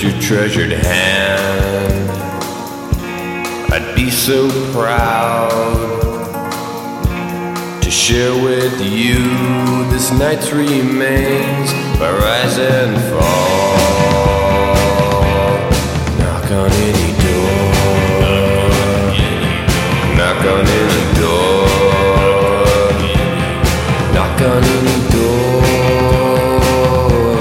stretched your treasured hand. I'd be so proud to share with you this night's remains by rise and fall. Knock on any door, knock on any door.